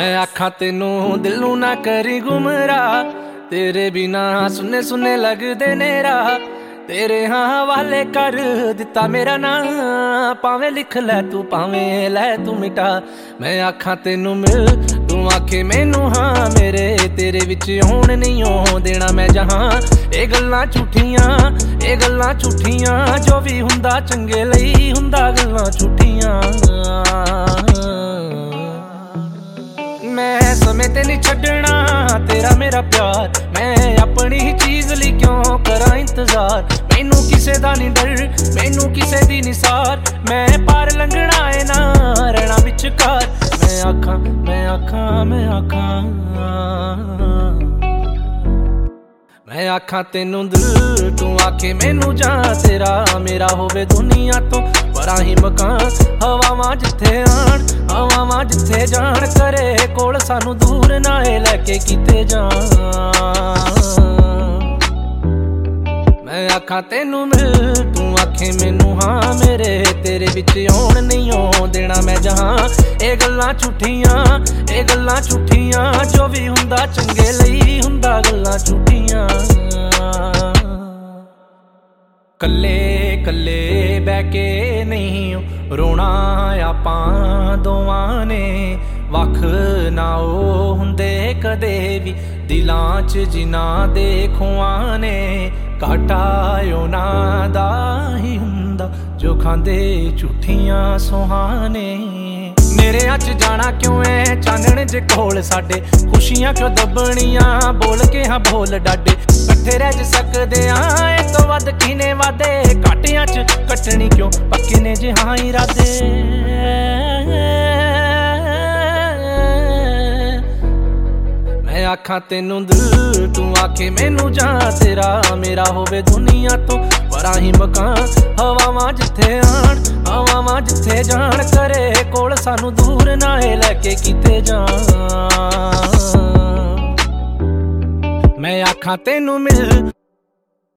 मैं आखा तेनू दिलों ना करी गुमराह, तेरे बिना सुने सुने लगदे ने राह। तेरे हाँ हवाले कर दिता मेरा नाम, भावें लिख लै तू भावें लै तू मिटा। मैं आखा तेनू मिल तू आखे मैनू हाँ, मेरे तेरे विच होण नहीं हो देना मैं जहां। ये गल्लां झूठियां ये गल्लां झूठियां, जो भी हुंदा चंगे लई हुंदा गल्लां झूठियां। मैं समय ते नहीं छड्डना तेरा मेरा प्यार, मैं अपनी ही चीज ली क्यों करा इंतजार। मैनू किसे दा नहीं डर मैनू किसे दी नहीं सार, मैं पार लंघना है ना रहना विचकार। मैं आखा मैं आखा मैं आखा मैं आखा तेनू दिल तू आखे मैनू जा, तेरा मेरा होवे दुनिया तो बड़ा ही मकान। हवावां जिथे आण हवावां जिथे जान, करे कोल सानू दूर ना ए लैके किते जान। मैं आखा तेनू मिल तू आखे मैनू हाँ, मेरे तेरे विच होण नहीं हो देना मैं जहां। ये गल्लां झूठियां ये गल्लां झूठियां, जो भी हुंदा चंगे लई हुंदा गल्लां झूठियां। कल्ले कल्ले बह के नहीं रोना आपां दोवां ने, वख ना ओ हुंदे कदे भी दिलां च जिन्हां दे खुआं ने। घाटा उन्हां दा ही हुंदा जो खांदे झूठियां सुहाने। मेरे अच जाना क्यों है चानण जे कोल साडे, खुशियां क्यों दबणियां बोल के हाँ बोल डाडे। कट्ठे रह ज सकदे आ इस तों वध किने वादे, घाटियां च कटनी क्यों पक्के ने जे हाँ इरादे। मैं आखा तेनू दिल तू आखे मैनू जा, तेरा मेरा होवे दुनिया तो बड़ा ही मकान। हवावां जिथे आण हवावां जिथे जान, करे कोल सानू दूर ना ए लैके किते जान। मैं आखा तेनू मिल